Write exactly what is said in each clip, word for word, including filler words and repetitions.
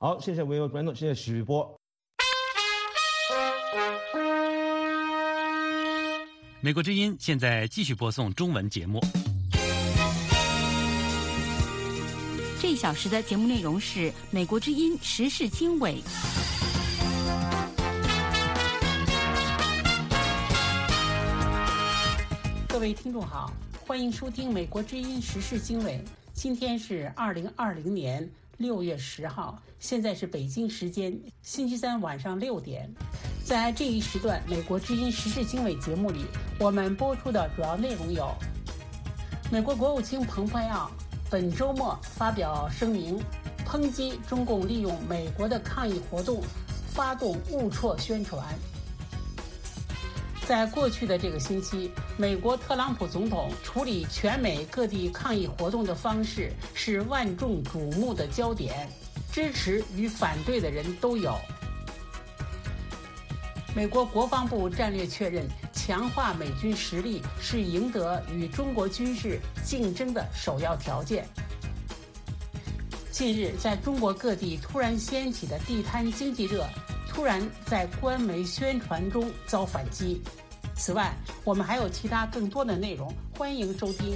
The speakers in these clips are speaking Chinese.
好，谢谢各位观众，谢谢许波。 美国之音现在继续播送中文节目。 这一小时的节目内容是美国之音时事经纬。 各位听众好，欢迎收听美国之音时事经纬。今天是二零二零年六月十号，现在是北京时间星期三晚上六点。在这一时段美国之音时事经纬节目里，我们播出的主要内容有：美国国务卿蓬佩奥本周末发表声明，抨击中共利用美国的抗议活动发动误戳宣传。在过去的这个星期，美国特朗普总统处理全美各地抗议活动的方式是万众瞩目的焦点，支持与反对的人都有。美国国防部战略确认，强化美军实力是赢得与中国军事竞争的首要条件。近日，在中国各地突然掀起的地摊经济热，突然在官媒宣传中遭反击。此外，我们还有其他更多的内容，欢迎收听。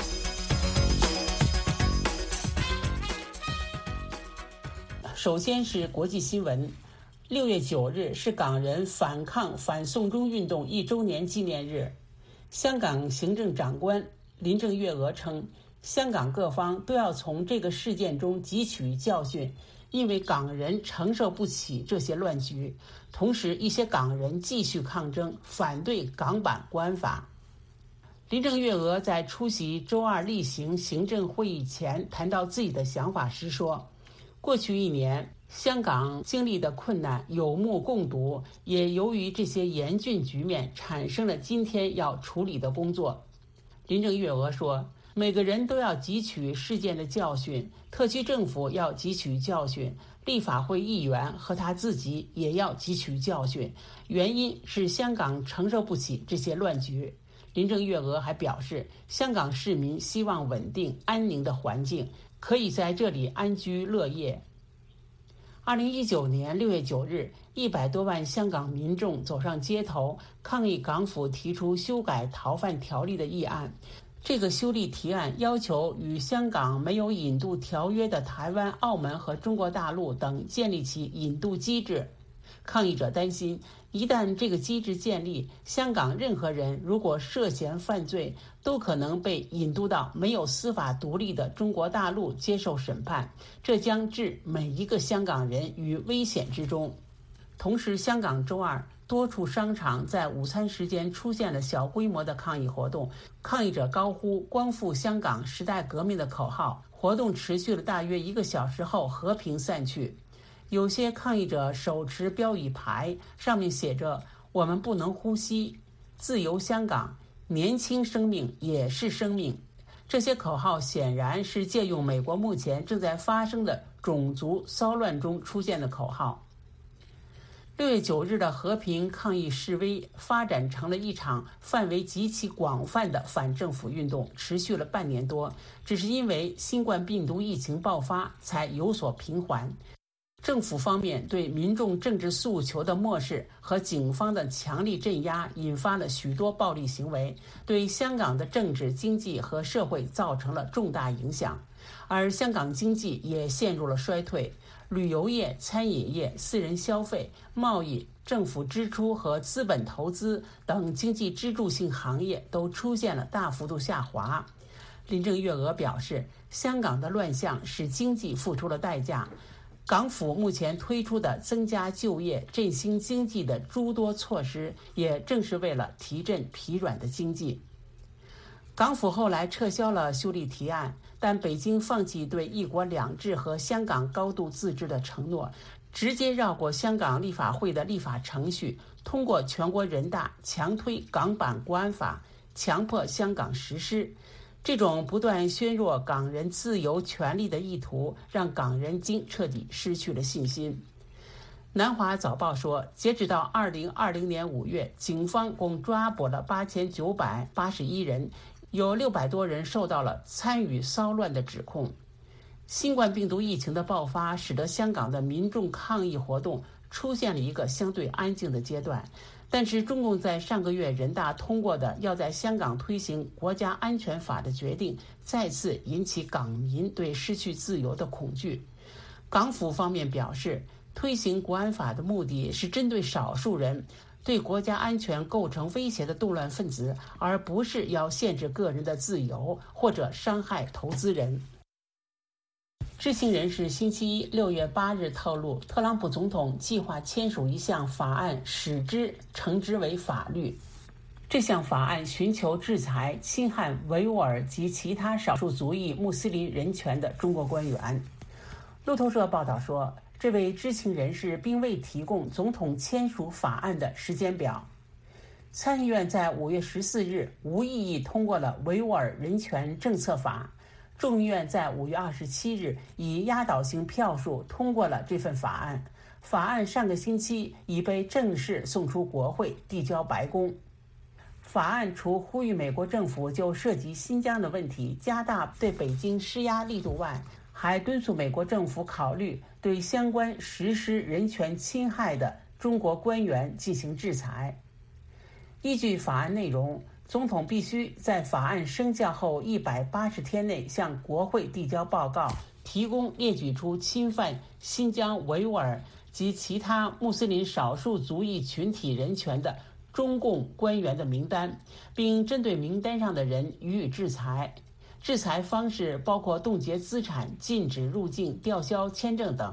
首先是国际新闻。六月九日是港人反抗反送中运动一周年纪念日。香港行政长官林郑月娥称，香港各方都要从这个事件中汲取教训，因为港人承受不起这些乱局。同时，一些港人继续抗争，反对港版国安法。林郑月娥在出席周二例行行政会议前谈到自己的想法时说，过去一年香港经历的困难有目共睹，也由于这些严峻局面产生了今天要处理的工作。林郑月娥说，每个人都要汲取事件的教训，特区政府要汲取教训，立法会议员和他自己也要汲取教训，原因是香港承受不起这些乱局。林郑月娥还表示，香港市民希望稳定安宁的环境，可以在这里安居乐业。二零一九年六月九日，一百多万香港民众走上街头，抗议港府提出修改逃犯条例的议案。这个修例提案要求与香港没有引渡条约的台湾、澳门和中国大陆等建立起引渡机制。抗议者担心，一旦这个机制建立，香港任何人如果涉嫌犯罪，都可能被引渡到没有司法独立的中国大陆接受审判，这将置每一个香港人于危险之中。同时，香港周二多处商场在午餐时间出现了小规模的抗议活动，抗议者高呼光复香港时代革命的口号，活动持续了大约一个小时后和平散去。有些抗议者手持标语牌，上面写着我们不能呼吸，自由香港，年轻生命也是生命。这些口号显然是借用美国目前正在发生的种族骚乱中出现的口号。六月九日的和平抗议示威发展成了一场范围极其广泛的反政府运动，持续了半年多，只是因为新冠病毒疫情爆发才有所平缓。政府方面对民众政治诉求的漠视和警方的强力镇压引发了许多暴力行为，对香港的政治、经济和社会造成了重大影响。而香港经济也陷入了衰退，旅游业、餐饮业、私人消费、贸易、政府支出和资本投资等经济支柱性行业都出现了大幅度下滑。林郑月娥表示，香港的乱象使经济付出了代价。港府目前推出的增加就业、振兴经济的诸多措施，也正是为了提振疲软的经济。港府后来撤销了修例提案，但北京放弃对一国两制和香港高度自治的承诺，直接绕过香港立法会的立法程序，通过全国人大强推港版国安法，强迫香港实施。这种不断削弱港人自由权利的意图，让港人经彻底失去了信心。南华早报说，截止到二零二零年五月，警方共抓捕了八千九百八十一人，有六百多人受到了参与骚乱的指控。 新冠病毒疫情的爆发，使得香港的民众抗议活动出现了一个相对安静的阶段。但是中共在上个月人大通过的要在香港推行国家安全法的决定，再次引起港民对失去自由的恐惧。港府方面表示，推行国安法的目的是针对少数人对国家安全构成威胁的动乱分子，而不是要限制个人的自由或者伤害投资人。知情人士星期一六月八日透露，特朗普总统计划签署一项法案，使之成之为法律。这项法案寻求制裁侵害维吾尔及其他少数族裔穆斯林人权的中国官员。路透社报道说，这位知情人士并未提供总统签署法案的时间表。参议院在五月十四日无异议通过了维吾尔人权政策法，众议院在五月二十七日以压倒性票数通过了这份法案。法案上个星期已被正式送出国会，递交白宫。法案除呼吁美国政府就涉及新疆的问题加大对北京施压力度外，还敦促美国政府考虑对相关实施人权侵害的中国官员进行制裁。依据法案内容，总统必须在法案生效后一百八十天内向国会递交报告，提供列举出侵犯新疆维吾尔及其他穆斯林少数族裔群体人权的中共官员的名单，并针对名单上的人予以制裁。制裁方式包括冻结资产、禁止入境、吊销签证等。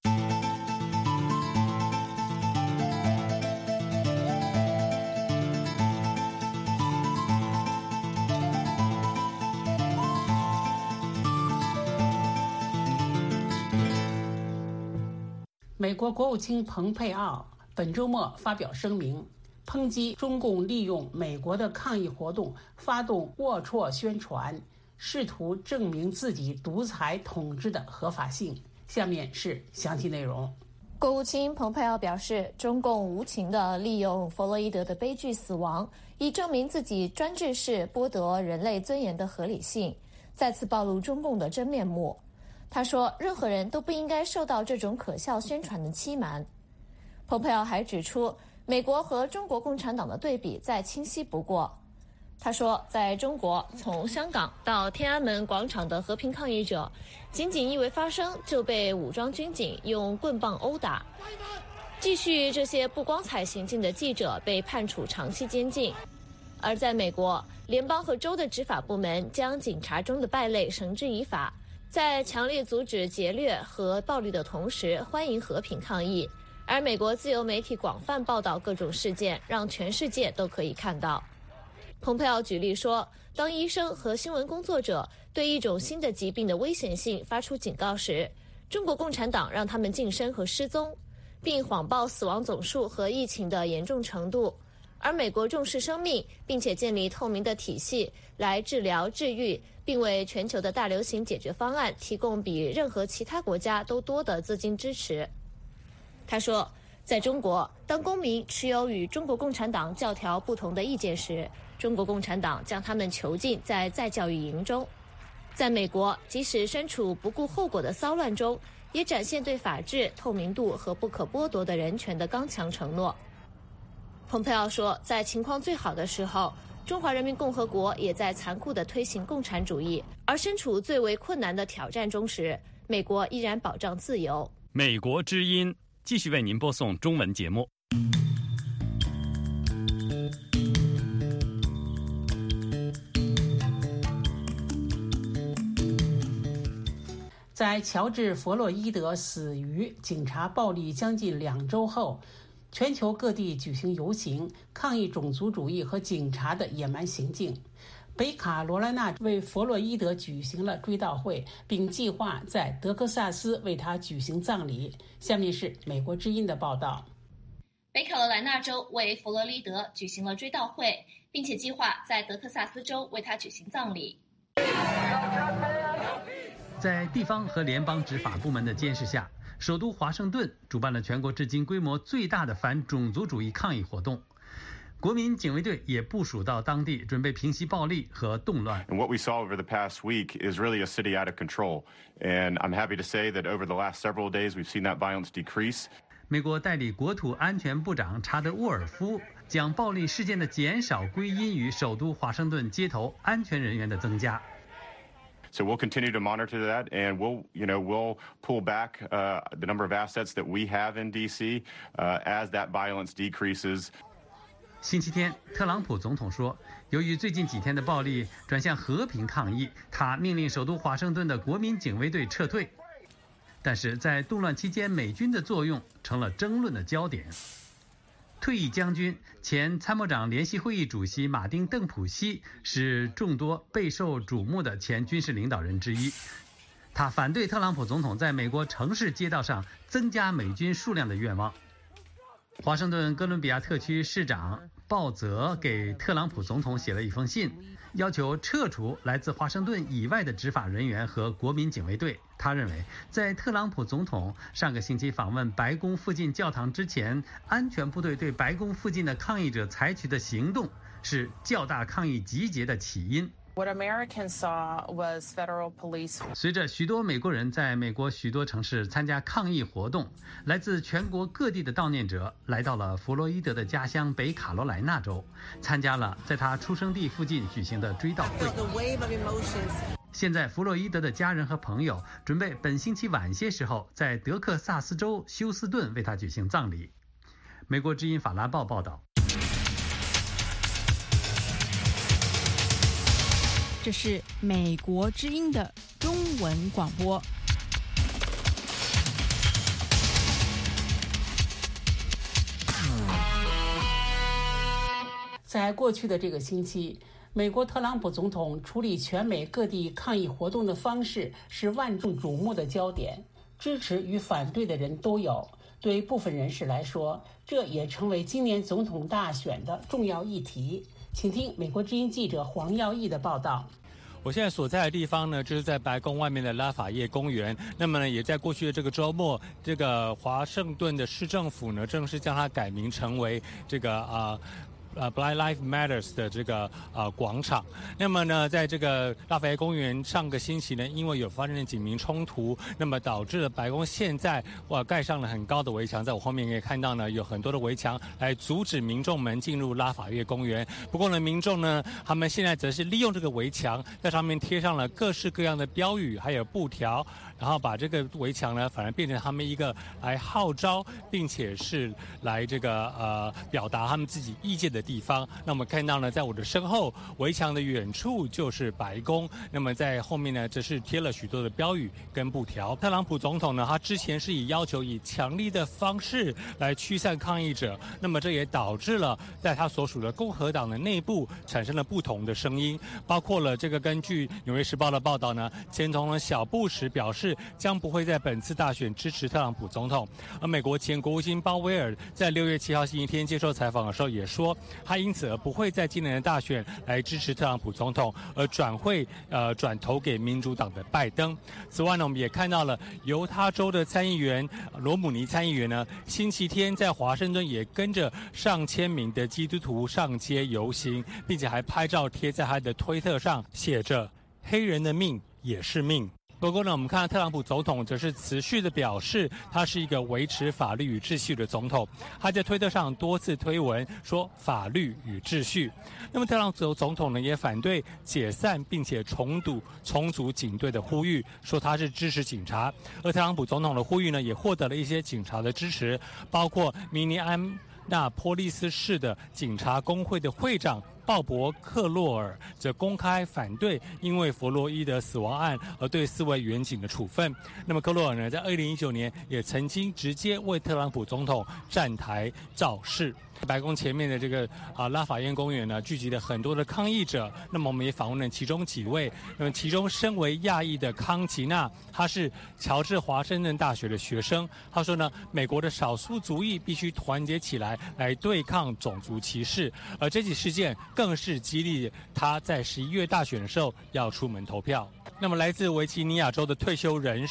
美国国务卿蓬佩奥本周末发表声明，抨击中共利用美国的抗议活动发动龌龊宣传，试图证明自己独裁统治的合法性。下面是详细内容。 国务卿蓬佩奥表示，中共无情地利用弗洛伊德的悲剧死亡，以证明自己专制式剥夺人类尊严的合理性，再次暴露中共的真面目。他说，任何人都不应该受到这种可笑宣传的欺瞒。蓬佩奥还指出，美国和中国共产党的对比再清晰不过。他说，在中国，从香港到天安门广场的和平抗议者，仅仅一为发声就被武装军警用棍棒殴打。继续这些不光彩行径的记者被判处长期监禁。而在美国，联邦和州的执法部门将警察中的败类绳之以法，在强烈阻止劫掠和暴力的同时，欢迎和平抗议。而美国自由媒体广泛报道各种事件，让全世界都可以看到。蓬佩奥举例说，当医生和新闻工作者对一种新的疾病的危险性发出警告时，中国共产党让他们晋升和失踪，并谎报死亡总数和疫情的严重程度。而美国重视生命，并且建立透明的体系来治疗、治愈，并为全球的大流行解决方案提供比任何其他国家都多的资金支持。他说，在中国，当公民持有与中国共产党教条不同的意见时，中国共产党将他们囚禁在再教育营中。在美国，即使身处不顾后果的骚乱中，也展现对法治、透明度和不可剥夺的人权的刚强承诺。蓬佩奥说，在情况最好的时候，中华人民共和国也在残酷地推行共产主义，而身处最为困难的挑战中时，美国依然保障自由。 美国之音继续为您播送中文节目。 在乔治·弗洛伊德死于警察暴力将近两周后，全球各地举行游行，抗议种族主义和警察的野蛮行径。北卡罗来纳为弗洛伊德举行了追悼会，并计划在德克萨斯为他举行葬礼。下面是美国之音的报道。 北卡罗来纳州为弗洛伊德举行了追悼会，并且计划在德克萨斯州为他举行葬礼。 在地方和联邦执法部门的监视下，首都华盛顿主办了全国至今规模最大的反种族主义抗议活动。 国民警卫队也部署到当地，准备平息暴力和动乱。 And what we saw over the past week is really a city out of control. And I'm happy to say that over the last several days, we've seen that violence decrease. 美国代理国土安全部长查德沃尔夫将暴力事件的减少归因于首都华盛顿街头安全人员的增加。 So we'll continue to monitor that, and we'll, you know, we'll pull back uh, the number of assets that we have in D C uh, as that violence decreases. 星期天，特朗普总统说，由于最近几天的暴力转向和平抗议，他命令首都华盛顿的国民警卫队撤退。但是在动乱期间，美军的作用成了争论的焦点。退役将军、前参谋长联席会议主席马丁·邓普西是众多备受瞩目的前军事领导人之一。他反对特朗普总统在美国城市街道上增加美军数量的愿望。华盛顿哥伦比亚特区市长鲍泽给特朗普总统写了一封信，要求撤除来自华盛顿以外的执法人员和国民警卫队。他认为，在特朗普总统上个星期访问白宫附近教堂之前，安全部队对白宫附近的抗议者采取的行动是较大抗议集结的起因。 What Americans saw was federal police. 随着许多美国人在美国许多城市参加抗议活动，来自全国各地的悼念者来到了弗洛伊德的家乡北卡罗来纳州，参加了在他出生地附近举行的追悼会。现在，弗洛伊德的家人和朋友准备本星期晚些时候在德克萨斯州休斯顿为他举行葬礼。美国之音法拉报报道。 这是美国之音的中文广播。 在过去的这个星期，美国特朗普总统处理全美各地抗议活动的方式是万众瞩目的焦点，支持与反对的人都有。对部分人士来说，这也成为今年总统大选的重要议题。请听美国之音记者黄耀义的报道。 我现在所在的地方呢，就是在白宫外面的拉法叶公园。那么呢，也在过去的这个周末，这个华盛顿的市政府呢，正式将它改名成为这个啊。呃 Black Lives Matters 的这个呃广场。那么呢，在这个拉法叶公园上个星期呢，因为有发生了警民冲突，那么导致了白宫现在哇盖上了很高的围墙，在我后面可以看到呢，有很多的围墙来阻止民众们进入拉法叶公园。不过呢，民众呢，他们现在则是利用这个围墙，在上面贴上了各式各样的标语，还有布条。然后把这个围墙呢，反而变成他们一个来号召，并且是来这个呃表达他们自己意见的地方。那我们看到呢，在我的身后，围墙的远处就是白宫。那么在后面呢，这是贴了许多的标语跟布条。特朗普总统呢，他之前是以要求以强力的方式来驱散抗议者，那么这也导致了在他所属的共和党的内部产生了不同的声音，包括了这个根据《纽约时报》的报道呢，前总统小布什表示。将不会在本次大选支持特朗普总统。而美国前国务卿鲍威尔在六月七号星期天接受采访的时候也说，他因此而不会在今年的大选来支持特朗普总统，而转会呃转投给民主党的拜登。此外呢，我们也看到了犹他州的参议员罗姆尼参议员呢，星期天在华盛顿也跟着上千名的基督徒上街游行，并且还拍照贴在他的推特上，写着“黑人的命也是命”。不过呢，我们看到特朗普总统则是持续的表示，他是一个维持法律与秩序的总统。他在推特上多次推文说法律与秩序。那么特朗普总统呢，也反对解散并且重组重组警队的呼吁，说他是支持警察。而特朗普总统的呼吁呢，也获得了一些警察的支持，包括明尼安那波利斯市的警察工会的会长鲍勃·克洛尔则公开反对因为弗洛伊德死亡案而对四位员警的处分。那么克洛尔呢，在二零一九年也曾经直接为特朗普总统站台造势。白宫前面的这个啊拉法叶公园呢，聚集了很多的抗议者。那么我们也访问了其中几位。那么其中身为亚裔的康吉娜，她是乔治华盛顿大学的学生。她说呢，美国的少数族裔必须团结起来，来对抗种族歧视。而这起事件更是激励她在十一月大选的时候要出门投票。那么来自维吉尼亚州的退休人士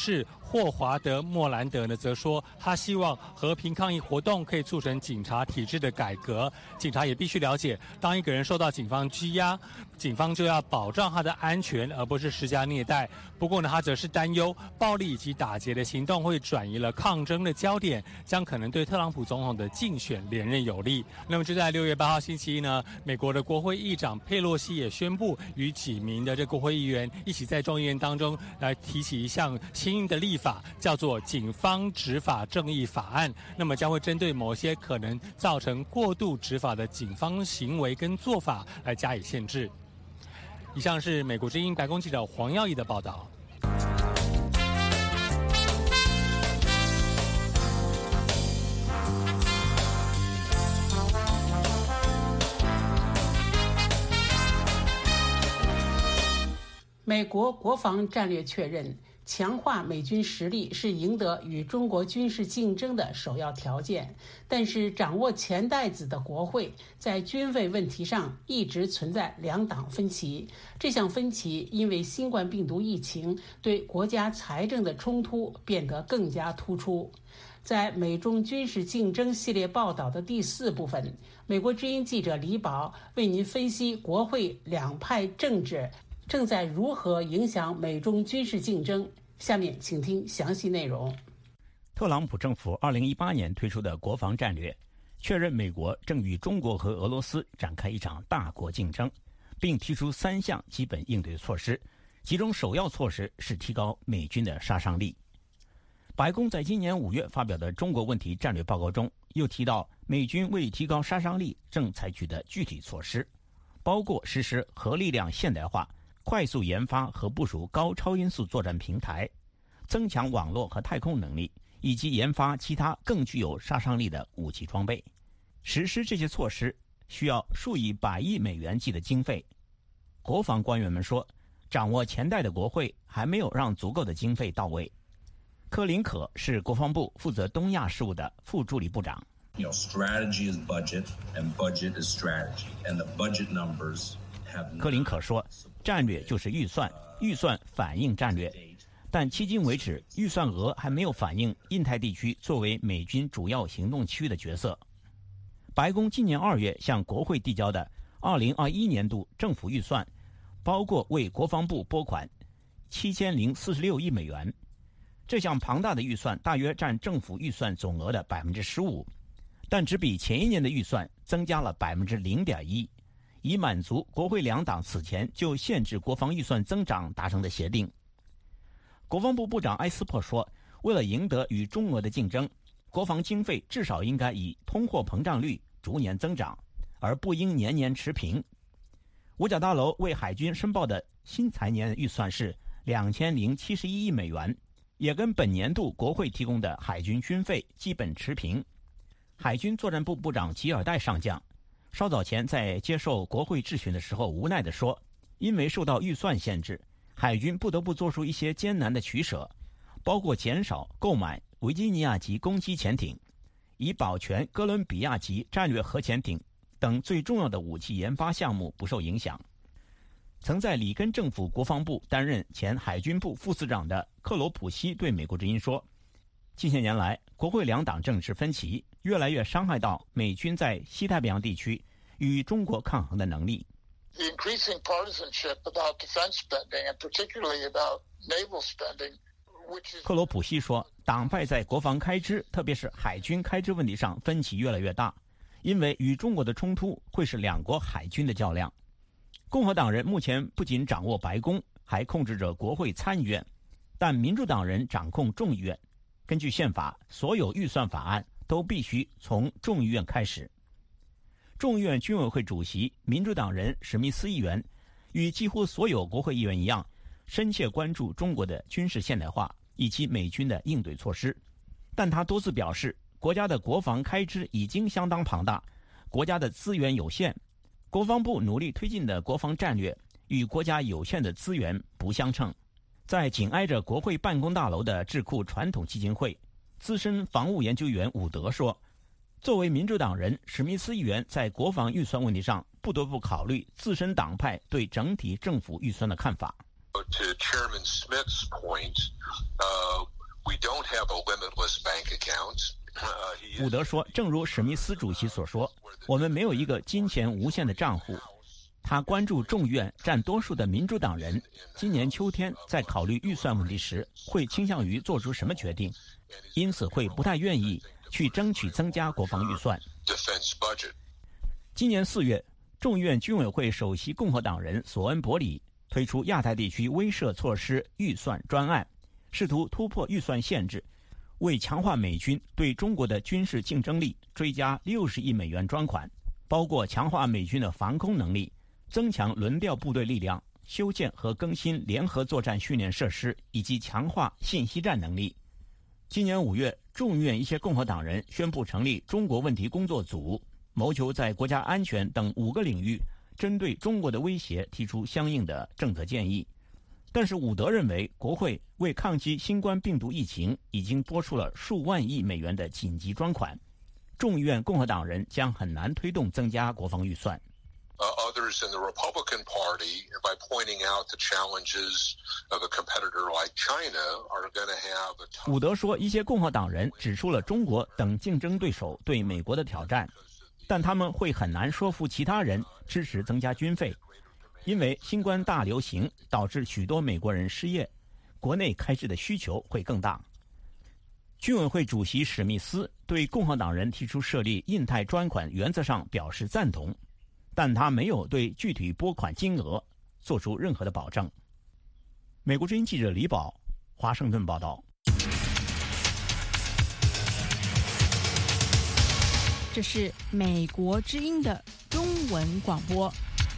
霍华德·莫兰德呢，则说他希望和平抗议活动可以促成警察体制的改革。警察也必须了解，当一个人受到警方拘押，警方就要保障他的安全，而不是施加虐待。不过呢，他则是担忧暴力以及打劫的行动会转移了抗争的焦点，将可能对特朗普总统的竞选连任有利。那么就在六月八号星期一呢，美国的国会议长佩洛西也宣布与几名的这国会议员一起在众议院当中来提起一项新的立法，叫做《警方执法正义法案》。那么将会针对某些可能造成过度执法的警方行为跟做法来加以限制。以上是美国之音白宫记者黄耀义的报道。 美国国防战略确认，强化美军实力是赢得与中国军事竞争的首要条件。但是，掌握钱袋子的国会在军费问题上一直存在两党分歧。这项分歧因为新冠病毒疫情对国家财政的冲突变得更加突出。在美中军事竞争系列报道的第四部分，美国之音记者李宝为您分析国会两派政治正在如何影响美中军事竞争。下面请听详细内容。 特朗普政府二零一八年推出的国防战略确认美国正与中国和俄罗斯展开一场大国竞争，并提出三项基本应对措施，其中首要措施是提高美军的杀伤力。白宫在今年五月发表的中国问题战略报告中又提到，美军为提高杀伤力正采取的具体措施包括实施核力量现代化，快速研发和部署高超音速作战平台，增强网络和太空能力，以及研发其他更具有杀伤力的武器装备。实施这些措施需要数以百亿美元计的经费。国防官员们说，掌握钱袋的国会还没有让足够的经费到位。柯林可是国防部负责东亚事务的副助理部长。 You know, strategy is budget, and budget is strategy, and the budget numbers have. 柯林可说，战略就是预算，预算反映战略，但迄今为止，预算额还没有反映印太地区作为美军主要行动区域的角色。白宫今年二月向国会递交的二零二一年度政府预算，包括为国防部拨款七千零四十六亿美元。这项庞大的预算大约占政府预算总额的百分之十五，但只比前一年的预算增加了百分之零点一，以满足国会两党此前就限制国防预算增长达成的协定。国防部部长埃斯珀说，为了赢得与中俄的竞争，国防经费至少应该以通货膨胀率逐年增长，而不应年年持平。五角大楼为海军申报的新财年预算是两千零七十一亿美元，也跟本年度国会提供的海军军费基本持平。海军作战部部长吉尔代上将稍早前在接受国会质询的时候无奈地说，因为受到预算限制，海军不得不做出一些艰难的取舍，包括减少购买维吉尼亚级攻击潜艇，以保全哥伦比亚级战略核潜艇等最重要的武器研发项目不受影响。曾在里根政府国防部担任前海军部副司长的克罗普西对美国之音说，近些年来国会两党政治分歧越来越伤害到美军在西太平洋地区与中国抗衡的能力。 The increasing partisanship about defense spending, and particularly about naval spending, which is... 克罗普西说，党派在国防开支，特别是海军开支问题上分歧越来越大，因为与中国的冲突会是两国海军的较量。共和党人目前不仅掌握白宫，还控制着国会参议院，但民主党人掌控众议院。根据宪法，所有预算法案都必须从众议院开始。众议院军委会主席民主党人史密斯议员与几乎所有国会议员一样，深切关注中国的军事现代化以及美军的应对措施，但他多次表示，国家的国防开支已经相当庞大，国家的资源有限，国防部努力推进的国防战略与国家有限的资源不相称。在紧挨着国会办公大楼的智库传统基金会，资深防务研究员伍德说，作为民主党人，史密斯议员在国防预算问题上不得不考虑自身党派对整体政府预算的看法。 To Chairman Smith's point, uh, We don't have a limitless bank account. 伍德说，正如史密斯主席所说，我们没有一个金钱无限的账户。他关注众院占多数的民主党人今年秋天在考虑预算问题时会倾向于做出什么决定，因此会不太愿意去争取增加国防预算。今年四月，众院军委会首席共和党人索恩·伯里推出亚太地区威慑措施预算专案，试图突破预算限制，为强化美军对中国的军事竞争力追加六十亿美元专款，包括强化美军的防空能力，增强轮调部队力量，修建和更新联合作战训练设施，以及强化信息战能力。今年五月，众议院一些共和党人宣布成立中国问题工作组，谋求在国家安全等五个领域针对中国的威胁提出相应的政策建议。但是伍德认为，国会为抗击新冠病毒疫情已经拨出了数万亿美元的紧急专款，众议院共和党人将很难推动增加国防预算。 Uh, others in the Republican Party, by pointing out the challenges of a competitor like China, are going to have a tough... 伍德说，一些共和党人指出了中国等竞争对手对美国的挑战，但他们会很难说服其他人支持增加军费，因为新冠大流行导致许多美国人失业，国内开支的需求会更大。军委会主席史密斯对共和党人提出设立印太专款原则上表示赞同，但他没有对具体拨款金额做出任何的保证。美国之音记者李宝，华盛顿报道。 这是美国之音的中文广播。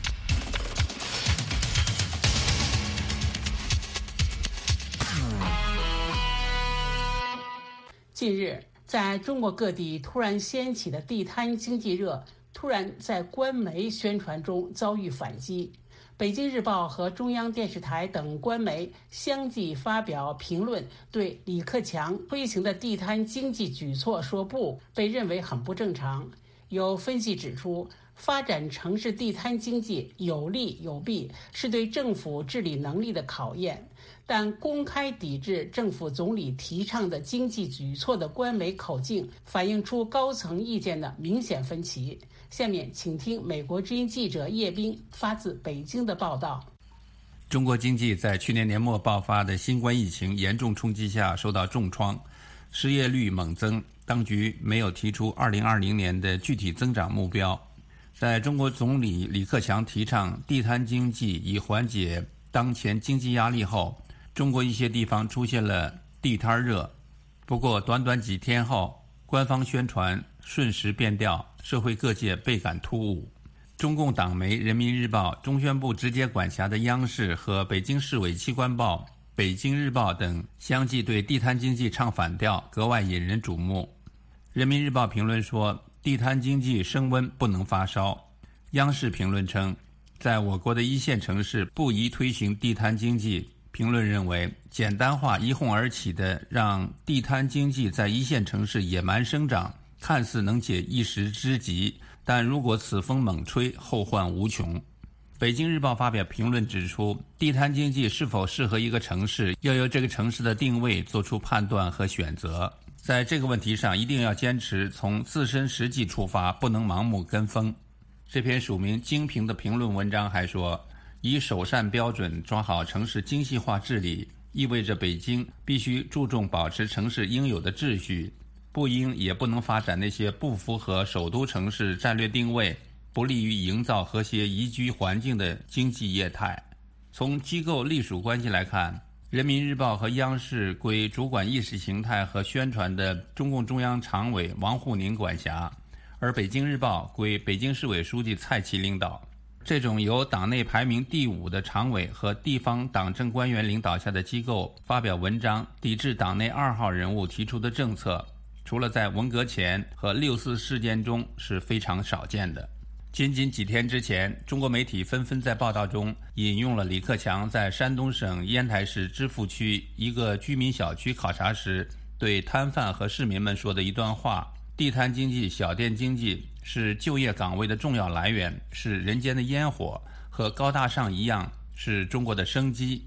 近日，在中国各地突然掀起的地摊经济热，突然在官媒宣传中遭遇反击。北京日报和中央电视台等官媒相继发表评论，对李克强推行的地摊经济举措说不，被认为很不正常。有分析指出，发展城市地摊经济有利有弊，是对政府治理能力的考验。但公开抵制政府总理提倡的经济举措的官媒口径，反映出高层意见的明显分歧。下面请听美国之音记者叶冰发自北京的报道。 中国经济在去年年末爆发的新冠疫情严重冲击下受到重创，失业率猛增，当局没有提出二零二零年的具体增长目标。在中国总理李克强提倡地摊经济以缓解当前经济压力后，中国一些地方出现了地摊热。不过短短几天后，官方宣传瞬时变调，社会各界倍感突兀。中共党媒人民日报、中宣部直接管辖的央视和北京市委机关报、北京日报等相继对地摊经济唱反调，格外引人瞩目。人民日报评论说，地摊经济升温不能发烧。央视评论称，在我国的一线城市不宜推行地摊经济。评论认为，简单化一哄而起的让地摊经济在一线城市野蛮生长，看似能解一时之急，但如果此风猛吹，后患无穷。北京日报发表评论指出，地摊经济是否适合一个城市，要由这个城市的定位做出判断和选择。在这个问题上，一定要坚持从自身实际出发，不能盲目跟风。这篇署名精评的评论文章还说，以首善标准抓好城市精细化治理，意味着北京必须注重保持城市应有的秩序，不应也不能发展那些不符合首都城市战略定位、不利于营造和谐宜居环境的经济业态。从机构隶属关系来看，人民日报和央视归主管意识形态和宣传的中共中央常委王沪宁管辖，而北京日报归北京市委书记蔡奇领导。这种由党内排名第五的常委和地方党政官员领导下的机构发表文章抵制党内二号人物提出的政策，除了在文革前和六四事件中是非常少见的。仅仅几天之前，中国媒体纷纷在报道中引用了李克强在山东省烟台市芝罘区一个居民小区考察时对摊贩和市民们说的一段话：地摊经济、小店经济是就业岗位的重要来源，是人间的烟火，和高大上一样，是中国的生机。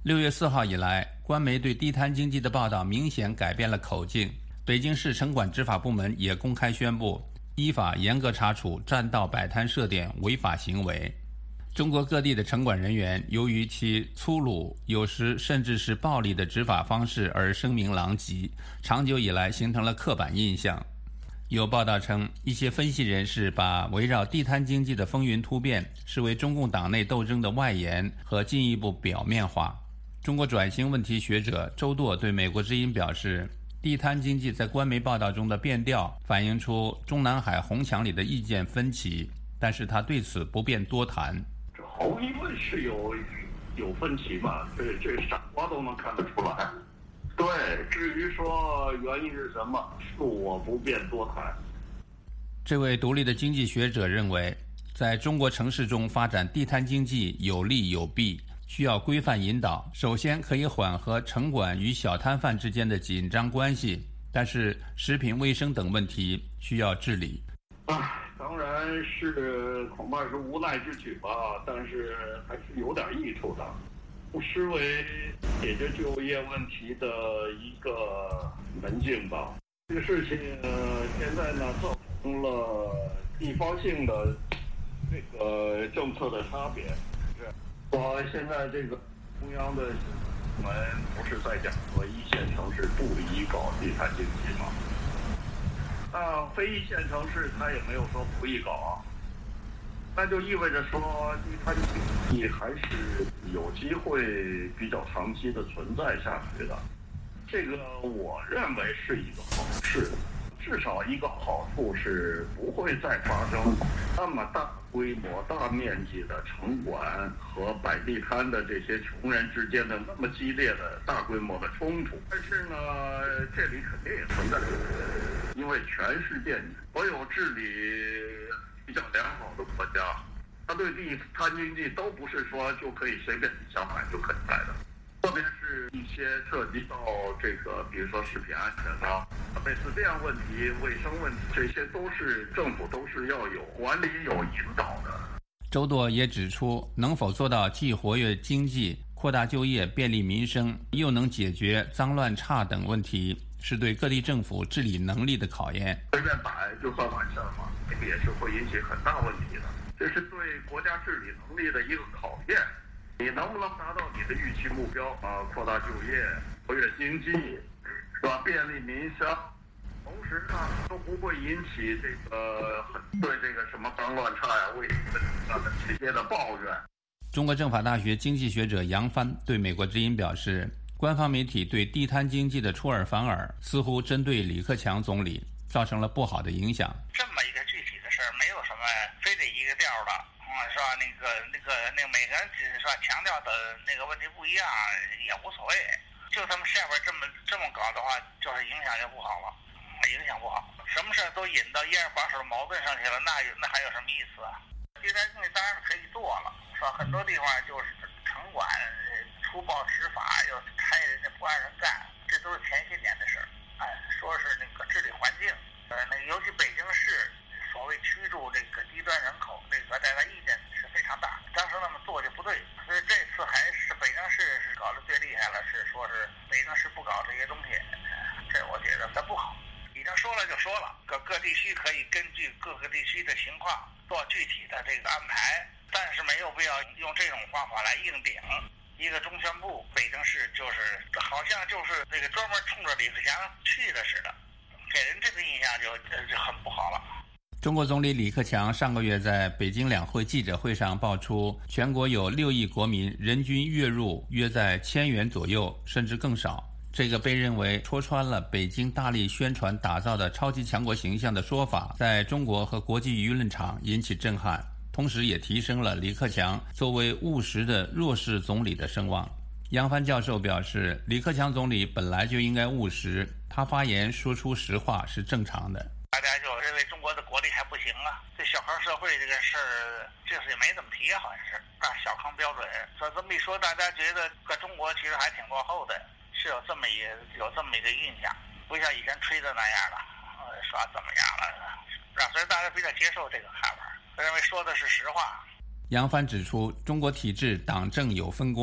六月四号以来，官媒对地摊经济的报道明显改变了口径。北京市城管执法部门也公开宣布，依法严格查处占道摆摊设点违法行为。中国各地的城管人员由于其粗鲁，有时甚至是暴力的执法方式而声名狼藉，长久以来形成了刻板印象。有报道称，一些分析人士把围绕地摊经济的风云突变视为中共党内斗争的外延和进一步表面化。中国转型问题学者周舵对美国之音表示，地摊经济在官媒报道中的变调反映出中南海红墙里的意见分歧，但是他对此不便多谈。 这毫无疑问是有有分歧嘛，这这傻瓜都能看得出来。对，至于说原因是什么，恕我不便多谈。 这位独立的经济学者认为，在中国城市中发展地摊经济有利有弊，需要规范引导。首先可以缓和城管与小摊贩之间的紧张关系，但是食品卫生等问题需要治理。 啊，当然是恐怕是无奈之举吧，但是还是有点益处的。不失为解决就业问题的一个门径吧。这个事情、呃、现在呢造成了地方性的这个政策的差别。是，我现在这个中央的我们不是在讲说一线城市不宜搞地摊经济吗？那非一线城市它也没有说不宜搞啊。那就意味着说，地摊经济还是有机会比较长期的存在下去的。这个我认为是一个好事，至少一个好处是不会再发生那么大规模、大面积的城管和摆地摊的这些穷人之间的那么激烈的大规模的冲突。但是呢，这里肯定也存在着，因为全世界所有治理比较良好的国家，他对地摊经济都不是说就可以随便想买就可以买的，特别是一些涉及到这个，比如说食品安全啊、类似这样问题、卫生问题，这些都是政府都是要有管理、有引导的。 周舵也指出，能否做到既活跃经济、扩大就业、便利民生，又能解决脏乱差等问题，是对各地政府治理能力的考验。 随便摆就算完事儿吗？这个也是会引起很大问题的，这是对国家治理能力的一个考验。你能不能达到你的预期目标啊？扩大就业、活跃经济，是吧？便利民生，同时呢都不会引起这个很对这个什么脏乱差呀、卫生问题啊的这些的抱怨。 中国政法大学经济学者杨帆对美国之音表示，官方媒体对地摊经济的出尔反尔，似乎针对李克强总理造成了不好的影响。 这么一个具体的事儿，没有什么非得一个调的，嗯，是吧？那个、那个、那个，每个人是吧，强调的那个问题不一样，也无所谓。就他们下边这么这么搞的话，就是影响就不好了，影响不好。什么事儿都引到一二把手矛盾上去了，那有那还有什么意思啊？地摊经济当然可以做了，是吧？很多地方就是城管粗暴执法，又差人家不让人干，这都是前些年的事儿。哎，说是那个治理环境，呃，那个尤其北京市所谓驱逐这个低端人口，这个大家意见是非常大。当时那么做就不对，所以这次还是北京市是搞得最厉害了，是说是北京市不搞这些东西，这我觉得它不好。已经说了就说了，各各地区可以根据各个地区的情况做具体的这个安排，但是没有必要用这种方法来硬顶。一个中宣部，北京市就是好像就是这个专门冲着李克强去的似的，给人这个印象就就很不好了。 中国总理李克强上个月在北京两会记者会上爆出，全国有六亿国民人均月入约在千元左右，甚至更少。这个被认为戳穿了北京大力宣传打造的超级强国形象的说法，在中国和国际舆论场引起震撼。同时也提升了李克强作为务实的弱势总理的声望。杨帆教授表示，李克强总理本来就应该务实，他发言说出实话是正常的。 大家就认为中国的国力还不行啊，这小康社会这个事儿，这次也没怎么提，好像是按小康标准。所以这么一说，大家觉得搁中国其实还挺落后的，是有这么一有这么一个印象，不像以前吹的那样了，说怎么样了，所以大家比较接受这个看法。认为说的是实话。 杨帆指出，中国体制党政有分工，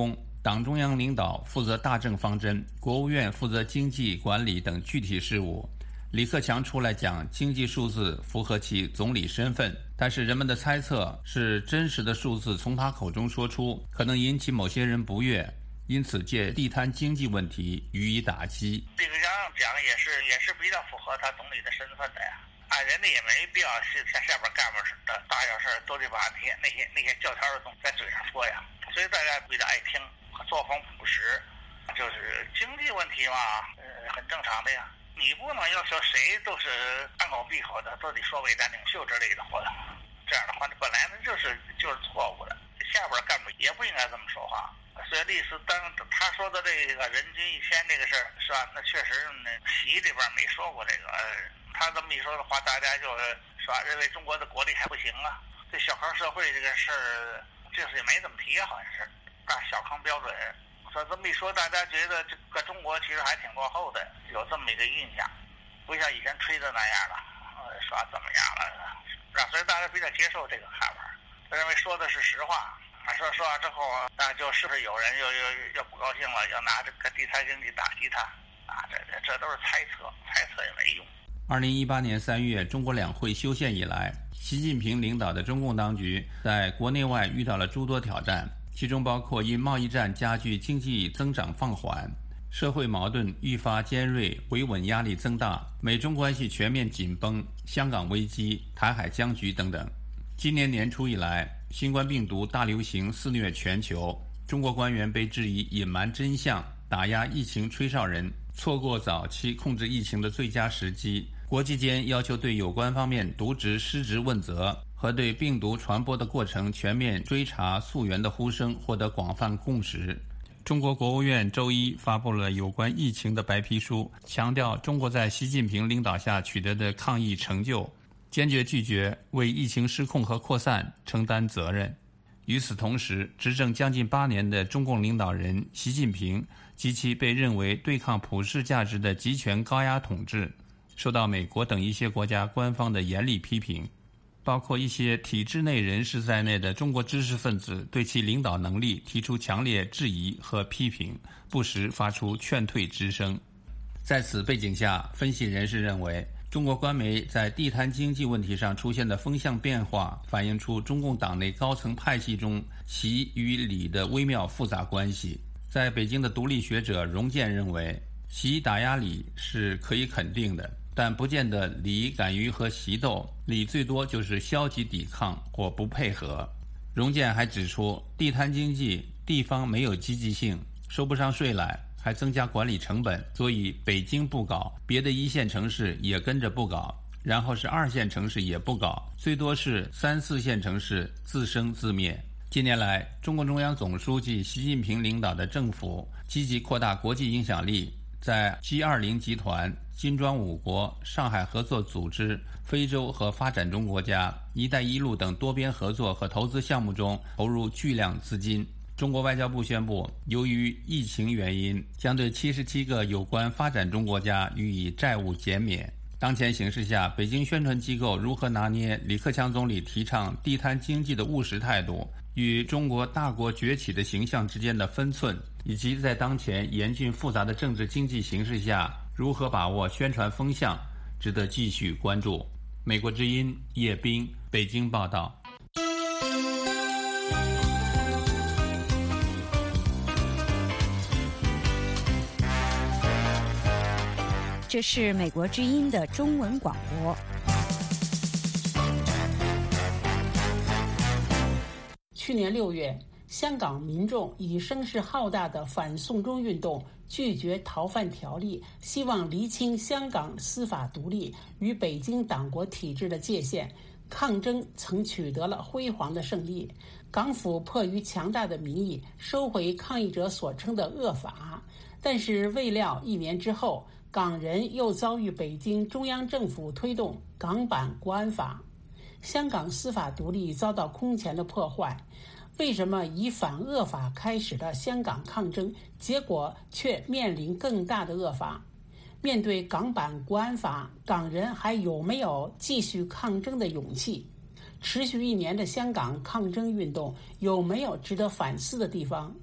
党中央领导负责大政方针，国务院负责经济管理等具体事务。李克强出来讲经济数字符合其总理身份，但是人们的猜测是真实的数字从他口中说出，可能引起某些人不悦，因此借地摊经济问题予以打击。 李克强讲也是也是比较符合他总理的身份的呀，啊，人家也没必要是像下边干部似的，大小事都得把那些那些那些教条的东西在嘴上说呀，所以大家比较爱听，作风朴实，就是经济问题嘛，呃，很正常的呀。你不能要求谁都是安口闭口的，都得说伟大领袖之类的话，这样的话，本来呢就是就是错误的。下边干部也不应该这么说话。所以历史当他说的这个人均一千这个事儿是吧？那确实呢，习里边没说过这个。他这么一说的话，大家就是是吧？认为中国的国力还不行啊。这小康社会这个事儿，这次也没怎么提，好像是大小康标准。说这么一说，大家觉得这个中国其实还挺落后的，有这么一个印象，不像以前吹的那样了，呃，说怎么样了，所以大家比较接受这个看法，认为说的是实话。说说完之后，那就是不是有人又又又不高兴了，要拿这个地摊经济打击他啊？这这这都是猜测，猜测也没用。 二零一八年三月，中国两会修宪以来，习近平领导的中共当局在国内外遇到了诸多挑战。其中包括因贸易战加剧经济增长放缓，社会矛盾愈发尖锐，维稳压力增大，美中关系全面紧绷，香港危机、台海僵局等等。今年年初以来，新冠病毒大流行肆虐全球，中国官员被质疑隐瞒真相，打压疫情吹哨人，错过早期控制疫情的最佳时机。国际间要求对有关方面渎职失职问责，和对病毒传播的过程全面追查溯源的呼声获得广泛共识。中国国务院周一发布了有关疫情的白皮书，强调中国在习近平领导下取得的抗疫成就，坚决拒绝为疫情失控和扩散承担责任。与此同时，执政将近八年的中共领导人习近平及其被认为对抗普世价值的集权高压统治，受到美国等一些国家官方的严厉批评。包括一些体制内人士在内的中国知识分子对其领导能力提出强烈质疑和批评，不时发出劝退之声。在此背景下，分析人士认为，中国官媒在地摊经济问题上出现的风向变化，反映出中共党内高层派系中习与李的微妙复杂关系。在北京的独立学者荣建认为，习打压李是可以肯定的，但不见得李敢于和习斗，李最多就是消极抵抗或不配合。荣建还指出，地摊经济地方没有积极性，收不上税来，还增加管理成本，所以北京不搞，别的一线城市也跟着不搞，然后是二线城市也不搞，最多是三四线城市自生自灭。近年来，中共中央总书记习近平领导的政府积极扩大国际影响力，在 G 二十 集团、金砖五国、上海合作组织、非洲和发展中国家、一带一路等多边合作和投资项目中投入巨量资金。中国外交部宣布，由于疫情原因，将对七十七个有关发展中国家予以债务减免。当前形势下，北京宣传机构如何拿捏李克强总理提倡地摊经济的务实态度与中国大国崛起的形象之间的分寸，以及在当前严峻复杂的政治经济形势下如何把握宣传风向，值得继续关注。美国之音叶斌，北京报道。 这是美国之音的中文广播。 去年六月，香港民众以声势浩大的反送中运动拒绝逃犯条例，希望厘清香港司法独立与北京党国体制的界限，抗争曾取得了辉煌的胜利。港府迫于强大的民意，收回抗议者所称的恶法，但是未料一年之后，港人又遭遇北京中央政府推动港版国安法，香港司法独立遭到空前的破坏。为什么以反恶法开始的香港抗争，结果却面临更大的恶法？面对港版国安法，港人还有没有继续抗争的勇气？持续一年的香港抗争运动有没有值得反思的地方？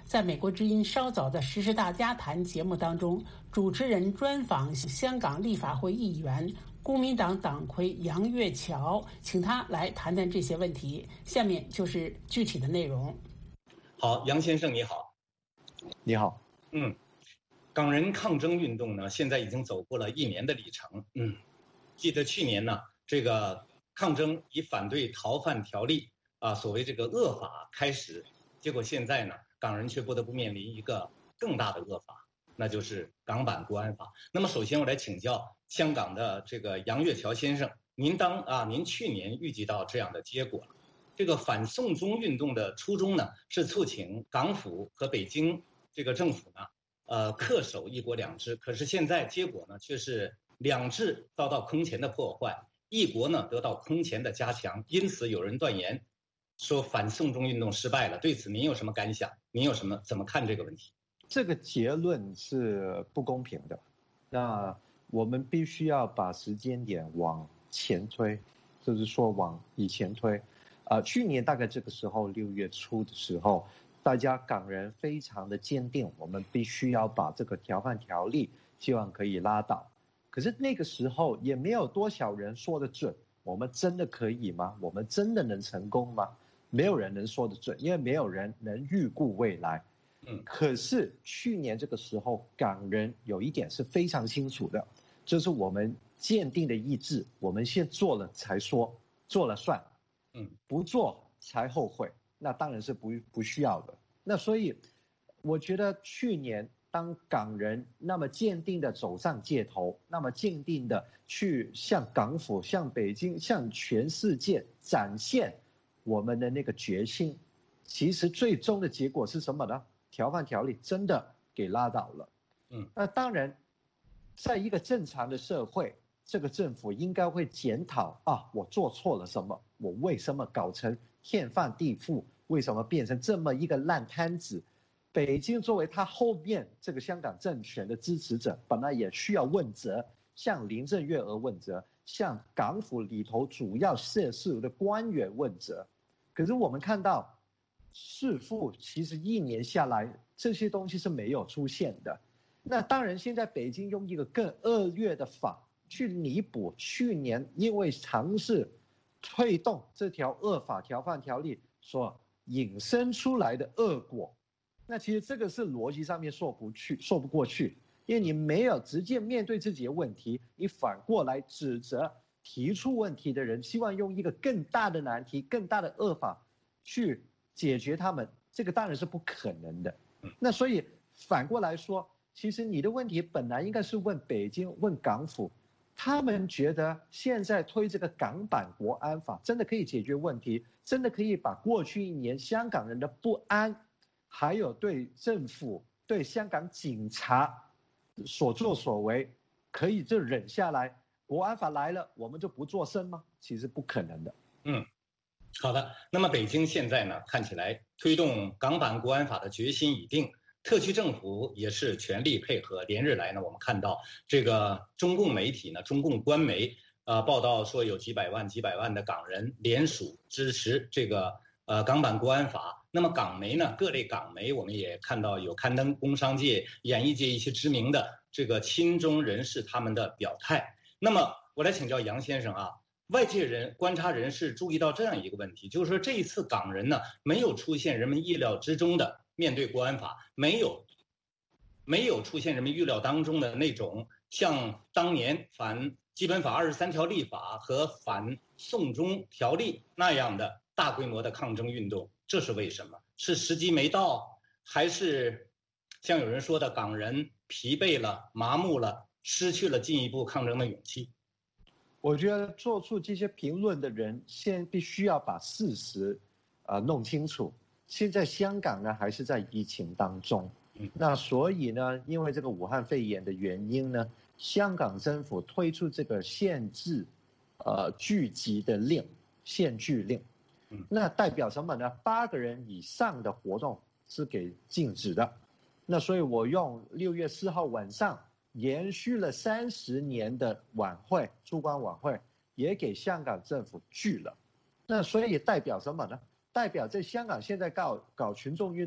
在美国之音稍早的《时事大家谈》节目当中，主持人专访香港立法会议员、公民党党魁杨岳桥，请他来谈谈这些问题。下面就是具体的内容。 好，杨先生你好。 你好。 嗯，港人抗争运动呢，现在已经走过了一年的里程。嗯，记得去年呢，这个抗争以反对逃犯条例啊，所谓这个恶法开始，结果现在呢，港人却不得不面临一个更大的恶法，那就是港版国安法。那么首先我来请教香港的这个杨岳桥先生，您当啊，您去年预计到这样的结果了。这个反送中运动的初衷呢，是促请港府和北京这个政府呢，呃，恪守一国两制。可是现在结果呢，却是两制遭到空前的破坏，一国呢得到空前的加强。因此有人断言说反送中运动失败了。对此您有什么感想？您有什么怎么看这个问题？ 这个结论是不公平的。那我们必须要把时间点往前推，就是说往以前推。呃，去年大概这个时候六月初的时候，大家港人非常的坚定，我们必须要把这个逃犯条例希望可以拉倒。可是那个时候也没有多少人说得准，我们真的可以吗？我们真的能成功吗？没有人能说得准，因为没有人能预估未来。 嗯， 可是去年这个时候，港人有一点是非常清楚的，就是我们坚定的意志，我们先做了才说，做了算。 嗯， 不做才后悔，那当然是不不需要的。那所以，我觉得去年当港人那么坚定的走上街头，那么坚定的去向港府、向北京、向全世界展现我们的那个决心，其实最终的结果是什么呢？逃犯条例真的给拉倒了。 嗯， 那当然，在一个正常的社会，这个政府应该会检讨啊，我做错了什么？我为什么搞成天翻地覆？为什么变成这么一个烂摊子？北京作为他后面这个香港政权的支持者，本来也需要问责，向林郑月娥问责，向港府里头主要涉事的官员问责。可是我们看到，似乎其实一年下来，这些东西是没有出现的。那当然，现在北京用一个更恶劣的法去弥补去年因为尝试推动这条恶法逃犯条例所引申出来的恶果，那其实这个是逻辑上面说不去、说不过去，因为你没有直接面对自己的问题，你反过来指责提出问题的人，希望用一个更大的难题、更大的恶法去解决他们，这个当然是不可能的。那所以反过来说，其实你的问题本来应该是问北京、问港府。他们觉得现在推这个港版国安法真的可以解决问题，真的可以把过去一年香港人的不安，还有对政府、对香港警察所作所为，可以就忍下来。国安法来了，我们就不做声吗？其实不可能的。 嗯，好的。那么北京现在呢，看起来推动港版国安法的决心已定。特区政府也是全力配合。连日来呢，我们看到这个中共媒体呢，中共官媒呃报道说有几百万、几百万的港人联署支持这个呃港版国安法。那么港媒呢，各类港媒我们也看到有刊登工商界、演艺界一些知名的这个亲中人士他们的表态。那么我来请教杨先生啊，外界人观察人士注意到这样一个问题，就是说这一次港人呢没有出现人们意料之中的。面对国安法，没有没有出现人们预料当中的那种像当年反基本法二十三条立法和反送中条例那样的大规模的抗争运动，这是为什么？是时机没到，还是像有人说的港人疲惫了、麻木了，失去了进一步抗争的勇气？ 我觉得做出这些评论的人，先必须要把事实呃弄清楚。现在香港呢还是在疫情当中，那所以呢，因为这个武汉肺炎的原因呢，香港政府推出这个限制，呃聚集的令，限聚令，那代表什么呢？八个人以上的活动是给禁止的。那所以我用六月四号晚上延续了三十年的晚会，烛光晚会也给香港政府拒了。那所以代表什么呢？代表在香港现在搞搞群众运动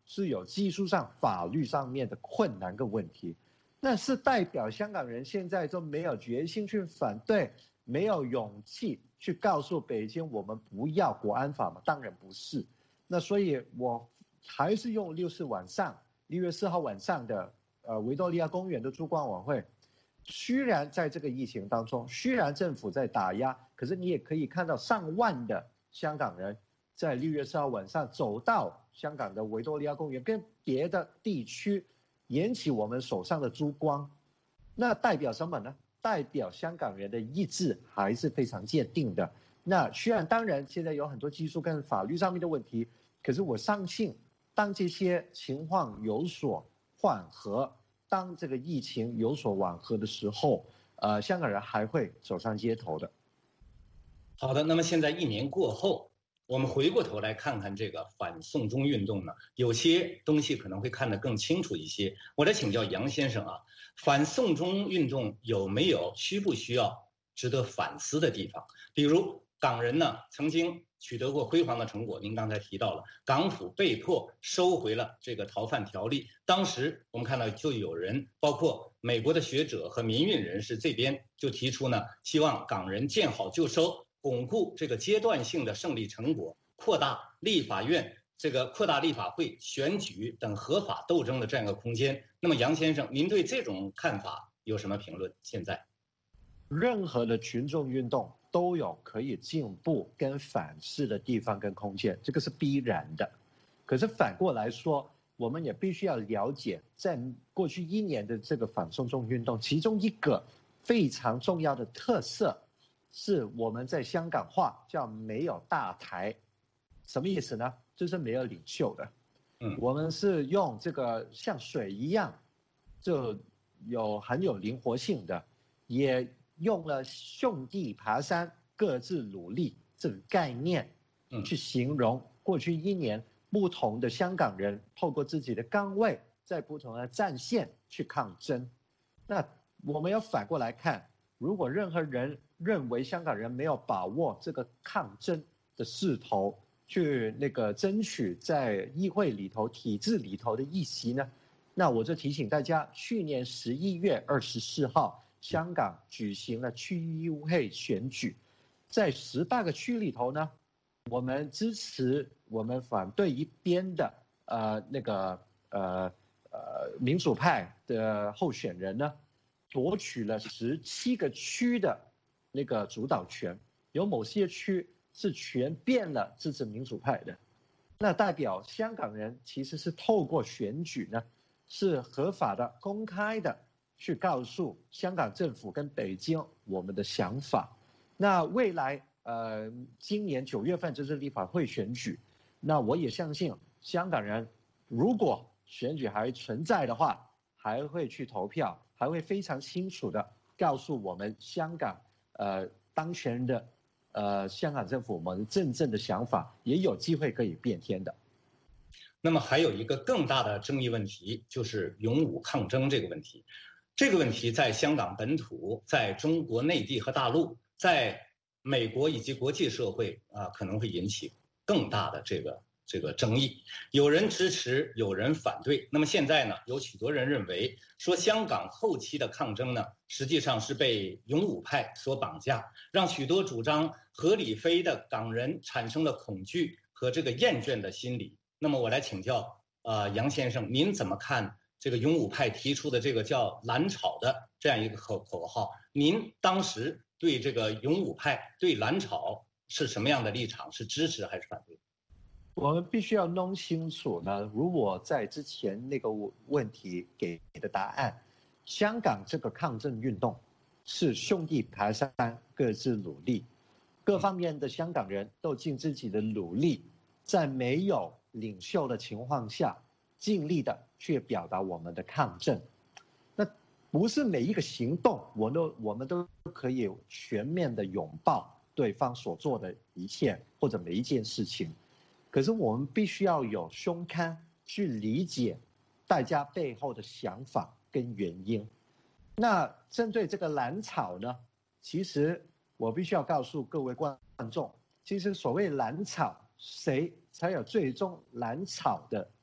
是有技术上、法律上面的困难跟问题。那是代表香港人现在就没有决心去反对，没有勇气去告诉北京我们不要国安法吗？当然不是。那所以我还是用六四晚上六月四号晚上的呃维多利亚公园的烛光晚会。虽然在这个疫情当中，虽然政府在打压，可是你也可以看到上万的香港人在六月四号晚上走到香港的维多利亚公园，跟别的地区引起我们手上的烛光。那代表什么呢？代表香港人的意志还是非常坚定的。那虽然当然现在有很多技术跟法律上面的问题，可是我相信当这些情况有所缓和，当这个疫情有所缓和的时候，呃，香港人还会走上街头的。 好的，那么现在一年过后，我们回过头来看看这个反送中运动呢，有些东西可能会看得更清楚一些。我来请教杨先生啊，反送中运动有没有需不需要值得反思的地方？比如港人呢曾经取得过辉煌的成果，您刚才提到了港府被迫收回了这个逃犯条例，当时我们看到就有人，包括美国的学者和民运人士这边就提出呢，希望港人见好就收，巩固这个阶段性的胜利成果，扩大立法院这个扩大立法会选举等合法斗争的这样一个空间。那么杨先生，您对这种看法有什么评论？现在任何的群众运动都有可以进步跟反思的地方跟空间，这个是必然的。可是反过来说，我们也必须要了解，在过去一年的这个反送中运动，其中一个非常重要的特色是我们在香港话叫没有大台。什么意思呢？就是没有领袖的。 嗯， 我们是用这个像水一样，就有很有灵活性的，也用了兄弟爬山各自努力这个概念去形容过去一年不同的香港人透过自己的岗位在不同的战线去抗争。那我们要反过来看，如果任何人认为香港人没有把握这个抗争的势头去那个争取在议会里头体制里头的议席呢，那我就提醒大家，去年十一月二十四号香港举行了区议会选举，在十八个区里头呢，我们支持我们反对一边的呃那个呃呃民主派的候选人呢，夺取了十七个区的那个主导权，有某些区是全变了支持民主派的，那代表香港人其实是透过选举呢，是合法的、公开的。去告诉香港政府跟北京我们的想法。那未来呃，今年九月份就是立法会选举，那我也相信香港人如果选举还存在的话，还会去投票，还会非常清楚的告诉我们香港呃当前的呃香港政府我们真正的想法，也有机会可以变天的。 那么还有一个更大的争议问题，就是勇武抗争这个问题。这个问题在香港本土，在中国内地和大陆，在美国以及国际社会啊，可能会引起更大的这个这个争议。有人支持，有人反对。那么现在呢，有许多人认为说，香港后期的抗争呢，实际上是被勇武派所绑架，让许多主张合理非的港人产生了恐惧和这个厌倦的心理。那么我来请教呃杨先生，您怎么看这个勇武派提出的这个叫蓝草的这样一个口口号？您当时对这个勇武派对蓝草是什么样的立场？是支持还是反对？ 我们必须要弄清楚呢，如果在之前那个问题给的答案，香港这个抗争运动是兄弟爬山各自努力，各方面的香港人都尽自己的努力，在没有领袖的情况下尽力的去表达我们的抗争。那不是每一个行动我都我们都可以全面的拥抱对方所做的一切或者每一件事情，可是我们必须要有胸襟去理解大家背后的想法跟原因。那针对这个蓝草呢，其实我必须要告诉各位观众，其实所谓蓝草，谁才有最终蓝草的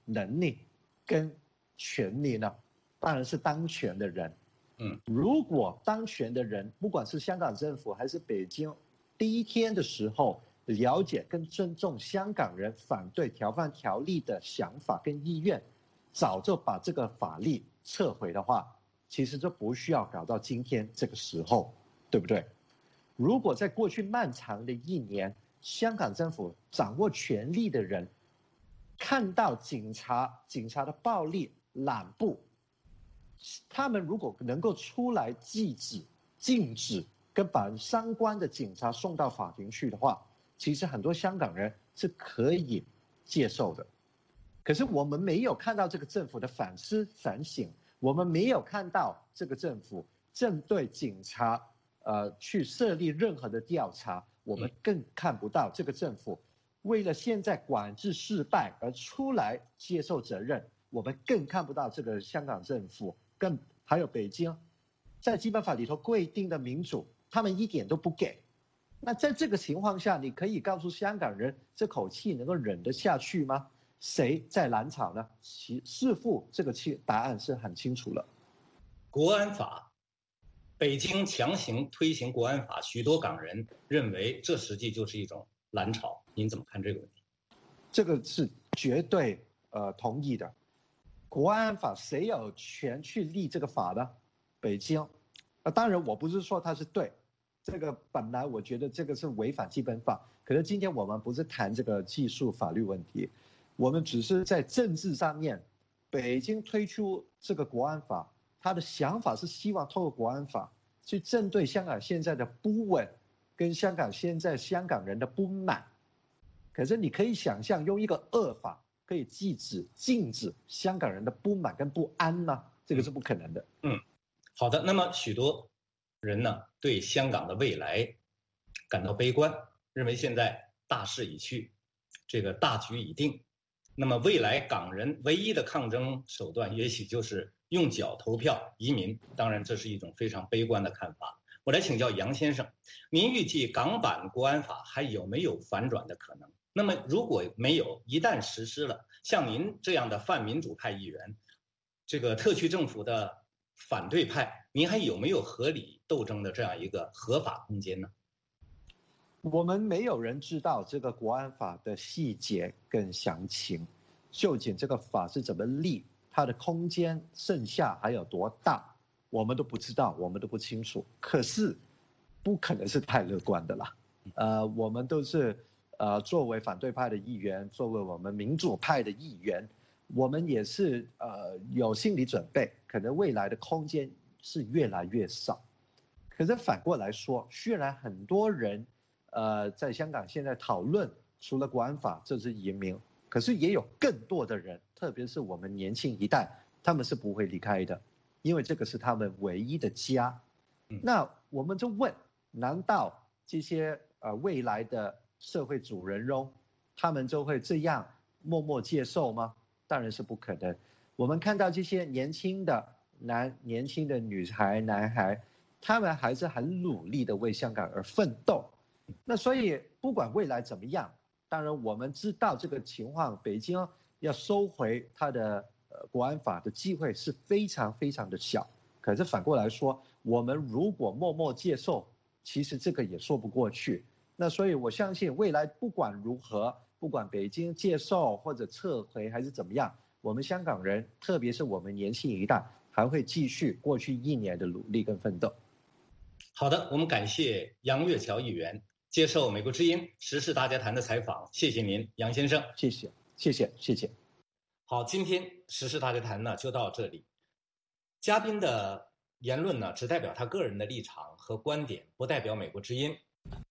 能力跟权利呢？当然是当权的人。 嗯， 如果当权的人，不管是香港政府还是北京，第一天的时候了解跟尊重香港人反对逃犯条例的想法跟意愿，早就把这个法律撤回的话，其实就不需要搞到今天这个时候，对不对？如果在过去漫长的一年，香港政府掌握权力的人看到警察警察的暴力懒步，他们如果能够出来制止禁止跟把相关的警察送到法庭去的话，其实很多香港人是可以接受的。可是我们没有看到这个政府的反思反省，我们没有看到这个政府针对警察呃去设立任何的调查，我们更看不到这个政府为了现在管制失败而出来接受责任，我们更看不到这个香港政府更还有北京在基本法里头规定的民主，他们一点都不给。那在这个情况下，你可以告诉香港人这口气能够忍得下去吗？谁在蓝草呢？其似乎这个答案是很清楚了。 国安法，北京强行推行国安法，许多港人认为这实际就是一种蓝潮，您怎么看这个问题？ 这个是绝对呃同意的。国安法谁有权去立这个法呢？北京。呃，当然我不是说它是对，这个本来我觉得这个是违反基本法。可是今天我们不是谈这个技术法律问题，我们只是在政治上面，北京推出这个国安法，他的想法是希望透过国安法去针对香港现在的不稳，跟香港现在香港人的不满。可是你可以想象，用一个恶法可以禁止禁止香港人的不满跟不安吗？这个是不可能的。 嗯，好的。那么许多人呢对香港的未来感到悲观，认为现在大势已去，这个大局已定。那么未来港人唯一的抗争手段，也许就是用脚投票移民。当然，这是一种非常悲观的看法。我来请教杨先生，您预计港版国安法还有没有反转的可能？那么如果没有，一旦实施了，像您这样的泛民主派议员，这个特区政府的反对派，您还有没有合理斗争的这样一个合法空间呢？ 我们没有人知道这个国安法的细节跟详情，究竟这个法是怎么立，它的空间剩下还有多大，我们都不知道，我们都不清楚。可是不可能是太乐观的啦。呃，我们都是呃作为反对派的议员，作为我们民主派的议员，我们也是呃有心理准备，可能未来的空间是越来越少。可是反过来说，虽然很多人呃，在香港现在讨论除了国安法这是移民，可是也有更多的人，特别是我们年轻一代，他们是不会离开的，因为这个是他们唯一的家。那我们就问，难道这些呃未来的社会主人翁，他们就会这样默默接受吗？当然是不可能。我们看到这些年轻的男、年轻的女孩、男孩，他们还是很努力的为香港而奋斗。那所以不管未来怎么样，当然我们知道这个情况，北京要收回它的呃国安法的机会是非常非常的小。可是反过来说，我们如果默默接受，其实这个也说不过去。那所以我相信未来不管如何，不管北京接受或者撤回还是怎么样，我们香港人，特别是我们年轻一代，还会继续过去一年的努力跟奋斗。 好的，我们感谢杨岳桥议员接受美国之音时事大家谈的采访，谢谢您，杨先生。 谢谢，谢谢，谢谢。 好，今天时事大家谈呢就到这里。嘉宾的言论呢，只代表他个人的立场和观点，不代表美国之音。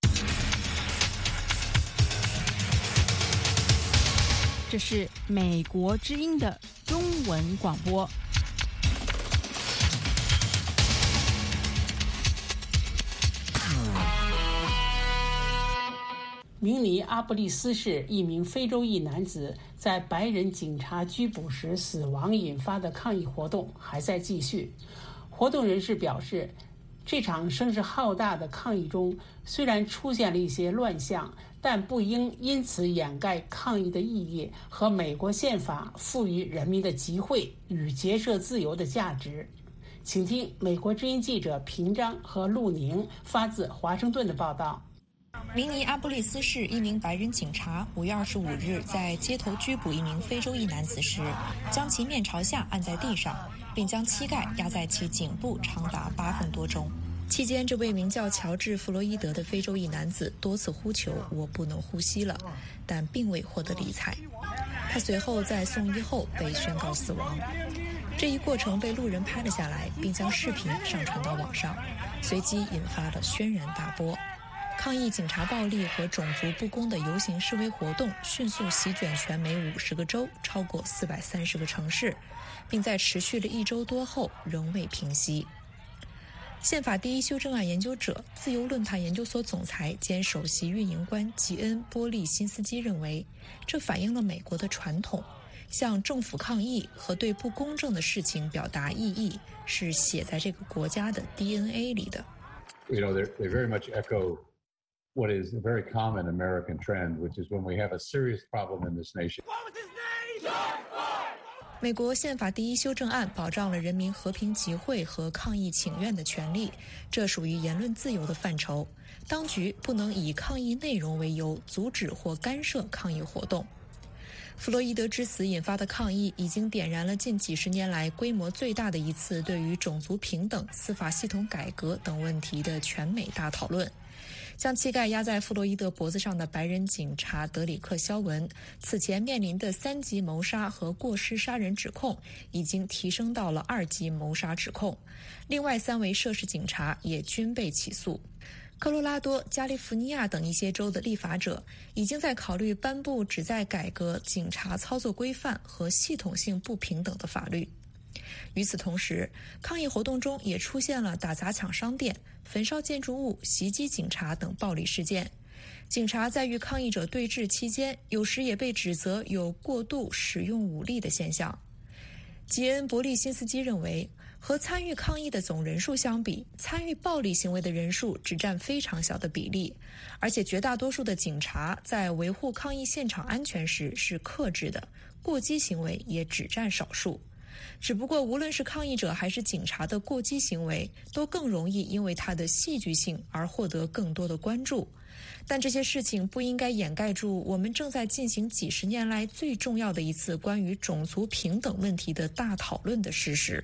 这是美国之音的中文广播。 明尼阿布利斯市一名非洲裔男子在白人警察拘捕时死亡引发的抗议活动还在继续。活动人士表示， 这场声势浩大的抗议中，虽然出现了一些乱象，但不应因此掩盖抗议的意义和美国宪法赋予人民的集会与结社自由的价值。请听美国之音记者平章和陆宁发自华盛顿的报道。 明尼阿波利斯市一名白人警察五月二十五日在街头拘捕一名非洲裔男子时，将其面朝下按在地上，并将膝盖压在其颈部长达八分多钟。期间，这位名叫乔治·弗洛伊德的非洲裔男子多次呼求“我不能呼吸了”，但并未获得理睬。他随后在送医后被宣告死亡。这一过程被路人拍了下来，并将视频上传到网上，随即引发了轩然大波。抗议警察暴力和种族不公的游行示威活动迅速席卷全美五十个州，超过四百三十个城市，并在持续了一周多后仍未平息。宪法第一修正案研究者、自由论坛研究所总裁兼首席运营官吉恩·波利辛斯基认为，这反映了美国的传统，向政府抗议和对不公正的事情表达异议是写在这个国家的 D N A 里的。 You know, they very much echo what is a very common American trend, which is when we have a serious problem in this nation. 美国宪法第一修正案保障了人民和平集会和抗议请愿的权利，这属于言论自由的范畴。当局不能以抗议内容为由阻止或干涉抗议活动。弗洛伊德之死引发的抗议已经点燃了近几十年来规模最大的一次对于种族平等、司法系统改革等问题的全美大讨论。将膝盖压在弗洛伊德脖子上的白人警察德里克·肖文，此前面临的三级谋杀和过失杀人指控已经提升到了二级谋杀指控。另外三位涉事警察也均被起诉。科罗拉多、加利福尼亚等一些州的立法者已经在考虑颁布旨在改革警察操作规范和系统性不平等的法律。与此同时，抗议活动中也出现了打砸抢商店、焚烧建筑物、袭击警察等暴力事件。警察在与抗议者对峙期间，有时也被指责有过度使用武力的现象。吉恩·伯利辛斯基认为，和参与抗议的总人数相比，参与暴力行为的人数只占非常小的比例，而且绝大多数的警察在维护抗议现场安全时是克制的，过激行为也只占少数。只不过无论是抗议者还是警察的过激行为，都更容易因为它的戏剧性而获得更多的关注。但这些事情不应该掩盖住我们正在进行几十年来最重要的一次关于种族平等问题的大讨论的事实。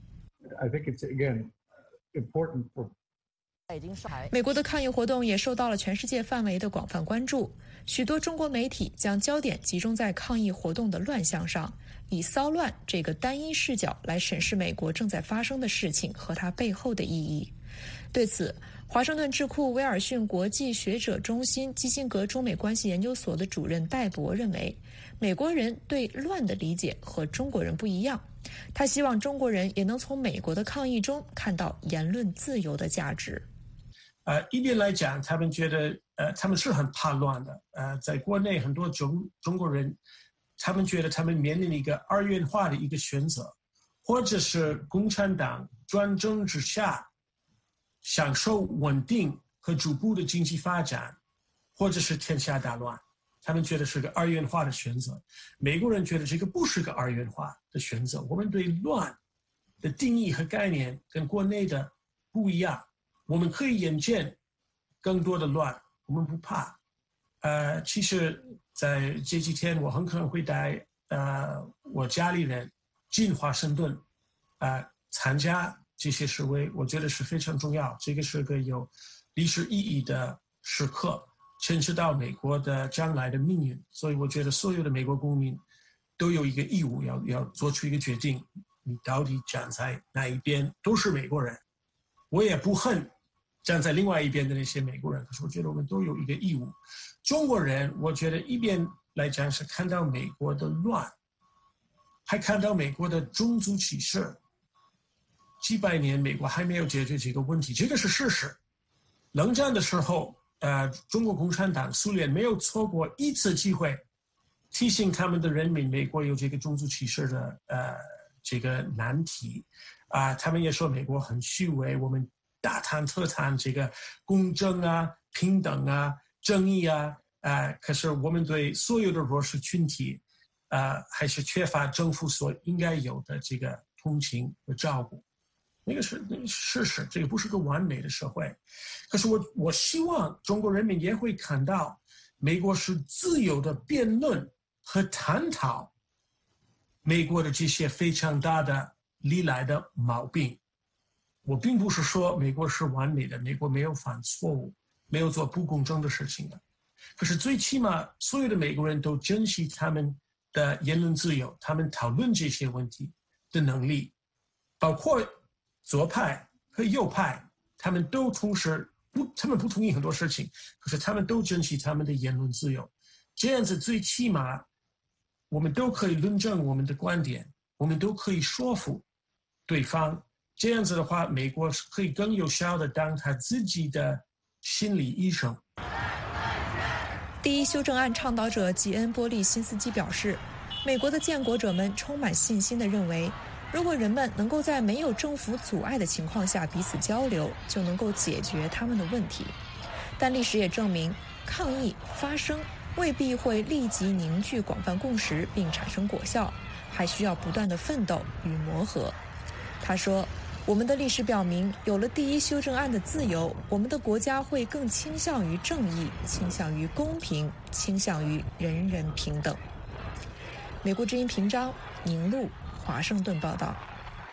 I think it's, again, important for 美国的抗议活动也受到了全世界范围的广泛关注，许多中国媒体将焦点集中在抗议活动的乱象上，以骚乱这个单一视角来审视美国正在发生的事情和它背后的意义。对此，华盛顿智库威尔逊国际学者中心基辛格中美关系研究所的主任戴博认为，美国人对乱的理解和中国人不一样，他希望中国人也能从美国的抗议中看到言论自由的价值。 呃，一边来讲，他们觉得，呃，他们是很怕乱的。呃，在国内很多中中国人，他们觉得他们面临一个二元化的一个选择，或者是共产党专政之下享受稳定和逐步的经济发展，或者是天下大乱。他们觉得是个二元化的选择。美国人觉得这个不是个二元化的选择。我们对乱的定义和概念跟国内的不一样。我们可以眼见更多的乱，我们不怕。呃，其实在这几天我很可能会带呃我家里人进华盛顿，呃参加这些示威，我觉得是非常重要。这个是个有历史意义的时刻，牵涉到美国的将来的命运，所以我觉得所有的美国公民都有一个义务要要做出一个决定，你到底站在哪一边。都是美国人，我也不恨站在另外一边的那些美国人，可是我觉得我们都有一个义务。中国人，我觉得一边来讲是看到美国的乱，还看到美国的种族歧视。几百年美国还没有解决这个问题，这个是事实。冷战的时候，呃，中国共产党、苏联没有错过一次机会提醒他们的人民，美国有这个种族歧视的呃这个难题啊、呃。他们也说美国很虚伪，我们大谈特谈这个公正啊、平等啊、正义啊，呃，可是我们对所有的弱势群体，呃，还是缺乏政府所应该有的这个同情和照顾。那个是那个事实，这个不是个完美的社会。可是我我希望中国人民也会看到，美国是自由的辩论和探讨美国的这些非常大的历来的毛病。我并不是说美国是完美的，美国没有犯错误，没有做不公正的事情的。可是最起码所有的美国人都珍惜他们的言论自由，他们讨论这些问题的能力，包括左派和右派，他们都同时不，他们不同意很多事情，可是他们都珍惜他们的言论自由。这样子最起码我们都可以论证我们的观点，我们都可以说服对方。这样子的话，美国可以更有效地当他自己的心理医生。 第一修正案倡导者吉恩·波利辛斯基表示，美国的建国者们充满信心地认为，如果人们能够在没有政府阻碍的情况下彼此交流，就能够解决他们的问题。但历史也证明，抗议发生未必会立即凝聚广泛共识并产生果效，还需要不断的奋斗与磨合。他说，我们的历史表明，有了第一修正案的自由，我们的国家会更倾向于正义，倾向于公平，倾向于人人平等。美国之音频章，宁路，华盛顿报道。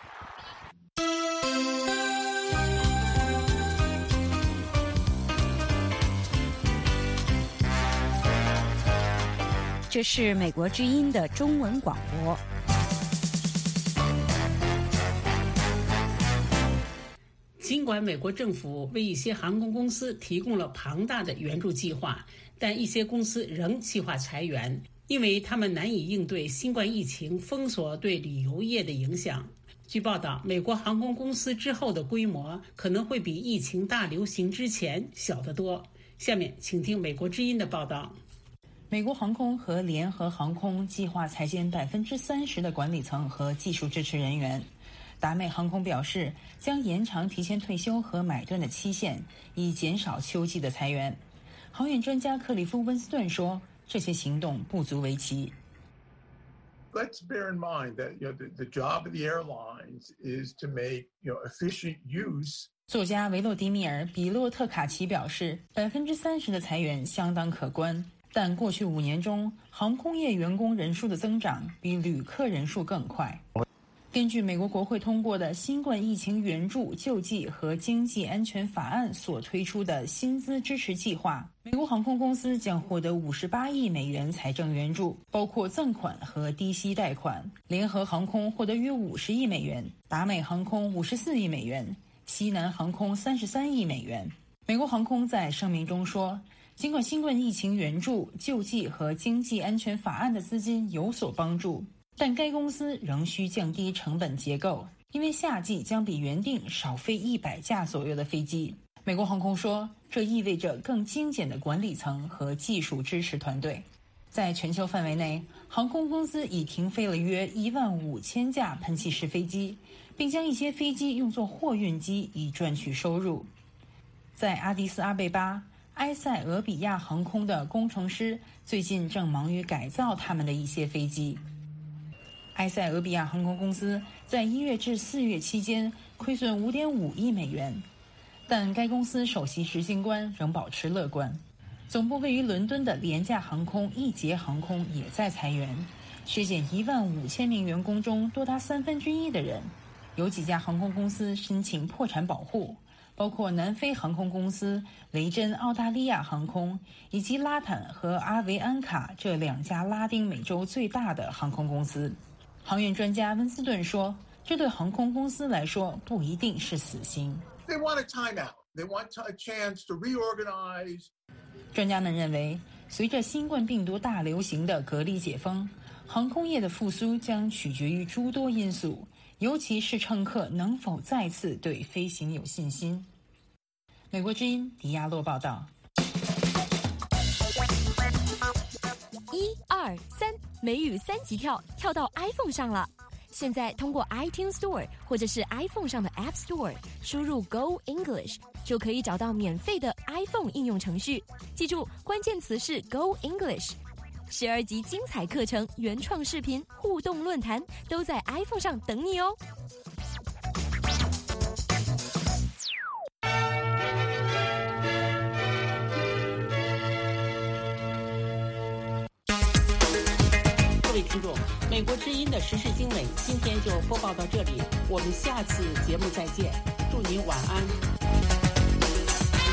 这是美国之音的中文广播。 尽管美国政府为一些航空公司提供了庞大的援助计划，但一些公司仍计划裁员，因为他们难以应对新冠疫情封锁对旅游业的影响。据报道，美国航空公司之后的规模可能会比疫情大流行之前小得多。下面请听美国之音的报道。 美国航空和联合航空计划裁减百分之三十的管理层和技术支持人员。达美航空表示，将延长提前退休和买断的期限，以减少秋季的裁员。航运专家克里夫·温斯顿说，这些行动不足为奇。 Let's bear in mind that you know the, the job of the airlines is to make you know efficient use. 作家维洛迪米尔·比洛特卡奇表示，百分之三十的裁员相当可观，但过去五年中，航空业员工人数的增长比旅客人数更快。根据美国国会通过的新冠疫情援助、救济和经济安全法案所推出的薪资支持计划，美国航空公司将获得五十八亿美元财政援助，包括赠款和低息贷款。联合航空获得约五十亿美元，达美航空五十四亿美元，西南航空三十三亿美元。美国航空在声明中说，尽管新冠疫情援助、救济和经济安全法案的资金有所帮助，但该公司仍需降低成本结构，因为夏季将比原定少飞一百架左右的飞机。美国航空说，这意味着更精简的管理层和技术支持团队。在全球范围内，航空公司已停飞了约一万五千架喷气式飞机，并将一些飞机用作货运机以赚取收入。在阿迪斯阿贝巴，埃塞俄比亚航空的工程师最近正忙于改造他们的一些飞机。埃塞俄比亚航空公司在一月至四月期间亏损 五点五亿美元，但该公司首席执行官仍保持乐观。总部位于伦敦的廉价航空易捷航空也在裁员，削减一万五千名员工中多达三分之一的人。有几家航空公司申请破产保护，包括南非航空公司、维珍澳大利亚航空以及拉坦和阿维安卡这两家拉丁美洲最大的航空公司。航运专家温斯顿说，这对航空公司来说不一定是死刑。 They want a timeout. They want a chance to reorganize. 专家们认为，随着新冠病毒大流行的隔离解封，航空业的复苏将取决于诸多因素，尤其是乘客能否再次对飞行有信心。美国之音迪亚洛报道。 一二三，美语三级跳跳到 iPhone 上了。 现在通过 iTunes Store 或者是 iPhone 上的 App Store 输入 Go English， 就可以找到免费的 iPhone 应用程序。记住，关键词是 Go English。十二集精彩课程、原创视频、互动论坛都在 iPhone 上等你哦。 各位听众，美国之音的时事经纬今天就播报到这里，我们下次节目再见，祝您晚安。